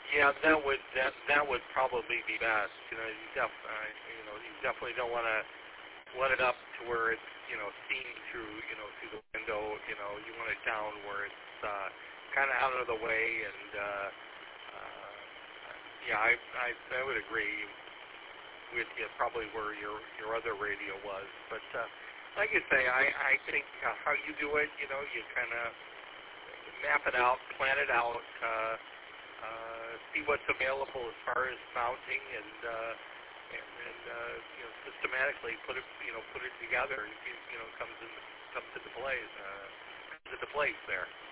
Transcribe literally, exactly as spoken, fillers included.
Yeah, that would that that would probably be best. You know, you def uh, you know you definitely don't want to let it up to where it's you know seen through you know through the window. You know, you want it down where it's uh, kind of out of the way. And uh, uh, yeah, I, I I would agree with you. Probably where your your other radio was, but uh, like you say, I I think uh, how you do it. You know, you kind of map it out, plan it out. Uh, Uh, see what's available as far as mounting, and uh, and, and uh, you know systematically put it you know put it together. It, you know comes in comes into place uh, comes into place there.